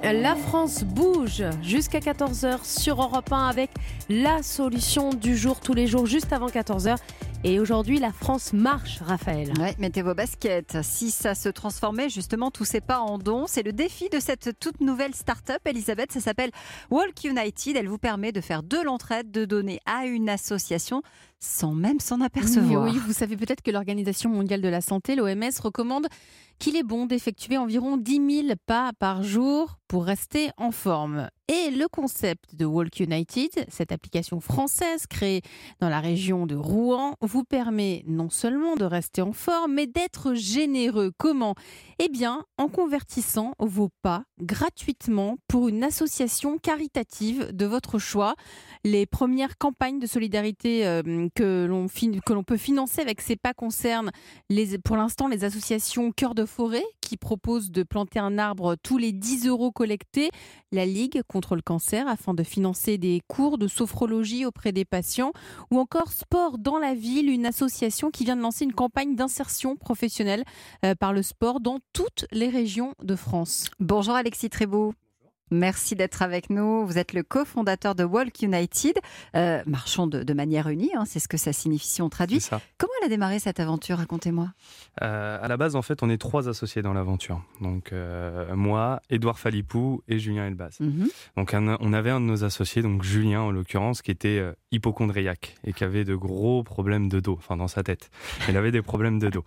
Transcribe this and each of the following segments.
La France bouge jusqu'à 14h sur Europe 1 avec la solution du jour tous les jours juste avant 14h. Et aujourd'hui, la France marche, Raphaël. Ouais, mettez vos baskets. Si ça se transformait justement tous ces pas en dons, c'est le défi de cette toute nouvelle start-up, Elisabeth. Ça s'appelle Walk United. Elle vous permet de faire de l'entraide, de donner à une association sans même s'en apercevoir. Oui, vous savez peut-être que l'Organisation mondiale de la santé, l'OMS, recommande qu'il est bon d'effectuer environ 10 000 pas par jour pour rester en forme. Et le concept de Walk United, cette application française créée dans la région de Rouen, vous permet non seulement de rester en forme, mais d'être généreux. Comment ? Eh bien, en convertissant vos pas gratuitement pour une association caritative de votre choix. Les premières campagnes de solidarité que l'on peut financer avec ces pas concernent pour l'instant les associations Cœur de Forêt qui proposent de planter un arbre tous les 10 € collectés, la Ligue contre le cancer afin de financer des cours de sophrologie auprès des patients, ou encore Sport dans la ville, une association qui vient de lancer une campagne d'insertion professionnelle par le sport dans toutes les régions de France. Bonjour Alexis Trébout. Merci d'être avec nous. Vous êtes le cofondateur de Walk United. Marchons de manière unie, c'est ce que ça signifie si on traduit. Comment elle a démarré cette aventure ? Racontez-moi. À la base, en fait, on est 3 associés dans l'aventure. Donc, moi, Édouard Phalippou et Julien Elbaz. Donc, on avait un de nos associés, donc Julien en l'occurrence, qui était hypocondriaque et qui avait de gros problèmes de dos, enfin dans sa tête. Il avait des problèmes de dos.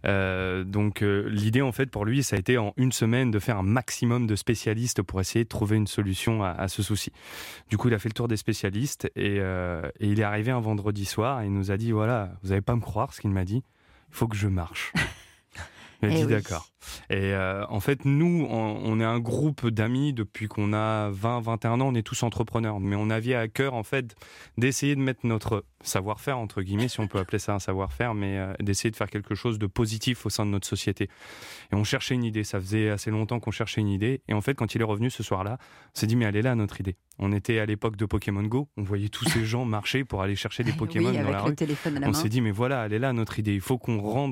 Donc, l'idée, en fait, pour lui, ça a été en une semaine de faire un maximum de spécialistes pour essayer de trouver une solution à ce souci. Du coup, il a fait le tour des spécialistes et il est arrivé un vendredi soir et il nous a dit, voilà, vous n'allez pas me croire ce qu'il m'a dit, il faut que je marche. Il a dit d'accord. Et en fait, nous, on est un groupe d'amis depuis qu'on a 20-21 ans, on est tous entrepreneurs. Mais on avait à cœur, en fait, d'essayer de mettre notre savoir-faire, entre guillemets, si on peut appeler ça un savoir-faire, mais d'essayer de faire quelque chose de positif au sein de notre société. Et on cherchait une idée. Ça faisait assez longtemps qu'on cherchait une idée. Et en fait, quand il est revenu ce soir-là, on s'est dit, mais elle est là, notre idée. On était à l'époque de Pokémon Go. On voyait tous ces gens marcher pour aller chercher des Pokémon dans la rue. Téléphone à la main. On s'est dit, mais voilà, elle est là, notre idée. Il faut qu'on rende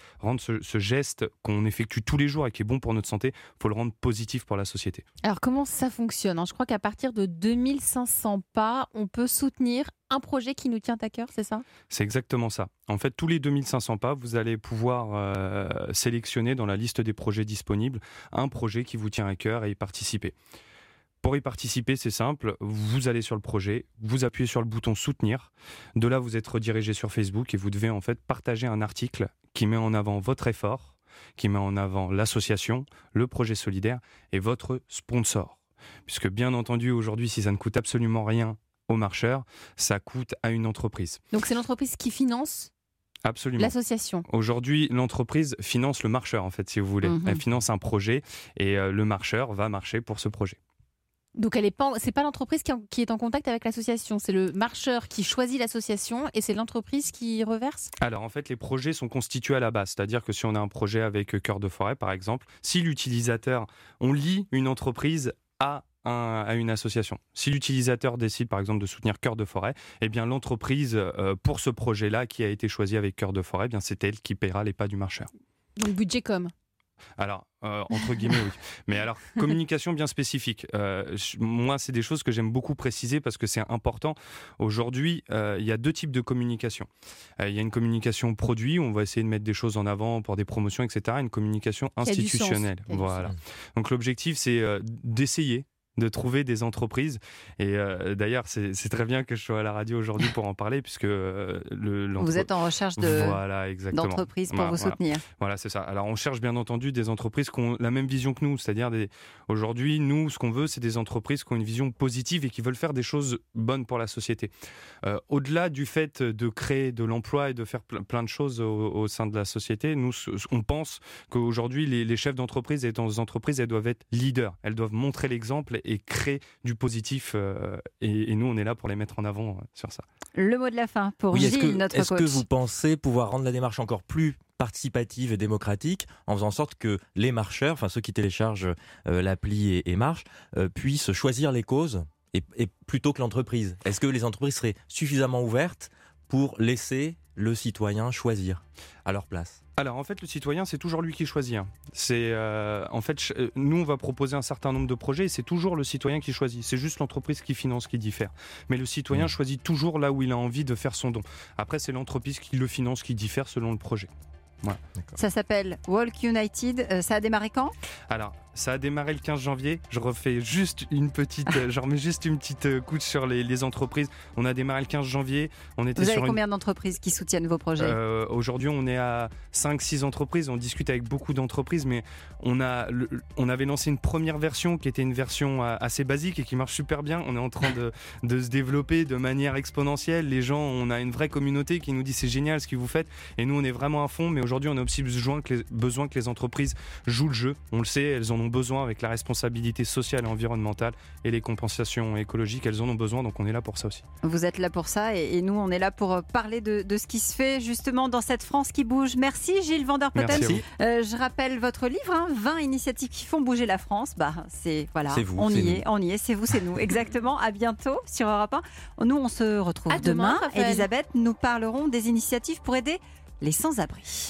ce geste qu'on effectue tous les jours et qui est bon pour notre santé, il faut le rendre positif pour la société. Alors, comment ça fonctionne ? Je crois qu'à partir de 2500 pas, on peut soutenir un projet qui nous tient à cœur, c'est ça ? C'est exactement ça. En fait, tous les 2500 pas, vous allez pouvoir sélectionner dans la liste des projets disponibles un projet qui vous tient à cœur et y participer. Pour y participer, c'est simple, vous allez sur le projet, vous appuyez sur le bouton soutenir. De là, vous êtes redirigé sur Facebook et vous devez en fait partager un article qui met en avant votre effort, qui met en avant l'association, le projet solidaire et votre sponsor. Puisque bien entendu, aujourd'hui, si ça ne coûte absolument rien aux marcheurs, ça coûte à une entreprise. Donc c'est l'entreprise qui finance ? Absolument. L'association. Aujourd'hui, l'entreprise finance le marcheur, en fait, si vous voulez. Elle finance un projet et le marcheur va marcher pour ce projet. Donc c'est pas l'entreprise qui est en contact avec l'association, c'est le marcheur qui choisit l'association et c'est l'entreprise qui reverse ? Alors en fait, les projets sont constitués à la base, c'est-à-dire que si on a un projet avec Cœur de Forêt par exemple, si l'utilisateur, on lie une entreprise à une association. Si l'utilisateur décide par exemple de soutenir Cœur de Forêt, eh bien l'entreprise pour ce projet-là qui a été choisi avec Cœur de Forêt, eh bien c'est elle qui paiera les pas du marcheur. Donc budget com. Alors, entre guillemets, oui. Mais alors, communication bien spécifique. Moi, c'est des choses que j'aime beaucoup préciser parce que c'est important. Aujourd'hui, il y a 2 types de communication. Il y a une communication produit, où on va essayer de mettre des choses en avant pour des promotions, etc. Une communication institutionnelle. Voilà. Donc, l'objectif, c'est d'essayer de trouver des entreprises et d'ailleurs c'est très bien que je sois à la radio aujourd'hui pour en parler puisque vous êtes en recherche d'entreprises pour vous soutenir. Voilà, c'est ça. Alors on cherche bien entendu des entreprises qui ont la même vision que nous, c'est-à-dire aujourd'hui nous ce qu'on veut c'est des entreprises qui ont une vision positive et qui veulent faire des choses bonnes pour la société. Au-delà du fait de créer de l'emploi et de faire plein de choses au sein de la société, nous on pense qu'aujourd'hui les chefs d'entreprise et dans les entreprises elles doivent être leaders, elles doivent montrer l'exemple et créer du positif et nous on est là pour les mettre en avant sur ça. Le mot de la fin pour Gilles, notre coach. Est-ce que vous pensez pouvoir rendre la démarche encore plus participative et démocratique en faisant en sorte que les marcheurs, enfin ceux qui téléchargent l'appli et marchent, puissent choisir les causes et plutôt que l'entreprise ? Est-ce que les entreprises seraient suffisamment ouvertes pour laisser le citoyen choisir à leur place? Alors en fait, le citoyen, c'est toujours lui qui choisit. Nous, on va proposer un certain nombre de projets et c'est toujours le citoyen qui choisit. C'est juste l'entreprise qui finance qui diffère. Mais le citoyen choisit toujours là où il a envie de faire son don. Après, c'est l'entreprise qui le finance qui diffère selon le projet. Voilà. Ça s'appelle Walk United. Ça a démarré quand ? Alors, ça a démarré le 15 janvier. Je refais juste une petite, je remets juste une petite couche sur les entreprises. On a démarré le 15 janvier. Vous avez combien d'entreprises qui soutiennent vos projets ? Aujourd'hui, on est à 5-6 entreprises. On discute avec beaucoup d'entreprises, mais on avait lancé une première version qui était une version assez basique et qui marche super bien. On est en train de se développer de manière exponentielle. Les gens, on a une vraie communauté qui nous dit c'est génial ce que vous faites. Et nous, on est vraiment à fond. Mais aujourd'hui, on a aussi besoin que les entreprises jouent le jeu. On le sait, elles en ont besoin avec la responsabilité sociale et environnementale et les compensations écologiques, elles en ont besoin, donc on est là pour ça aussi. Vous êtes là pour ça et nous on est là pour parler de ce qui se fait justement dans cette France qui bouge. Merci Gilles van der Putten. Je rappelle votre livre, 20 initiatives qui font bouger la France. C'est vous, on y est, c'est vous, c'est nous. Exactement, à bientôt sur Europe 1. Nous on se retrouve demain. Elisabeth, nous parlerons des initiatives pour aider les sans-abri.